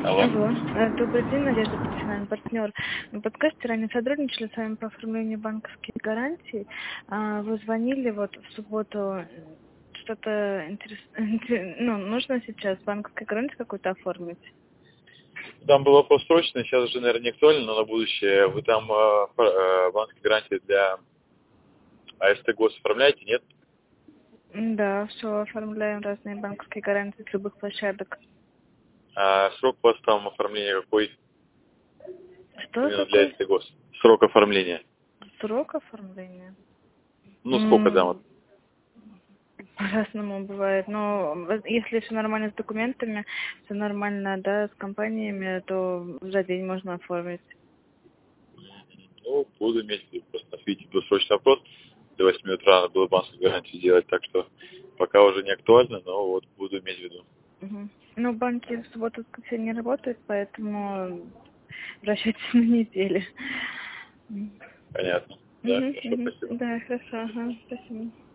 Алло. Алло. Добрый день, Надежда, профессиональный партнер. Вы подскажете, ранее сотрудничали с вами по оформлению банковских гарантий. Вы звонили вот в субботу, что-то ну, нужно сейчас банковскую гарантию какую-то оформить? Там был вопрос срочный, сейчас уже, наверное, не актуально, но на будущее. Вы там банковские гарантии для АСТ ГОС оформляете, нет? Да, все, оформляем разные банковские гарантии с любых площадок. А срок у вас там оформления какой? Что Именно для какой АСТ ГОС. Срок оформления. срок оформления? Ну, сколько там? Вот? По-разному бывает. Но если все нормально с документами, все нормально, да, с компаниями, то за день можно оформить. Ну, буду иметь в виду. Просто, видите, был срочный вопрос. До 8 утра надо было банковскую гарантию делать, так что пока уже не актуально, но вот буду иметь в виду. Мгм. Ну, банки в субботу, воскресенье не работают, поэтому обращайтесь на неделе. Понятно. Да, Мгм, хорошо, мгм. спасибо. Да, хорошо, ага, спасибо.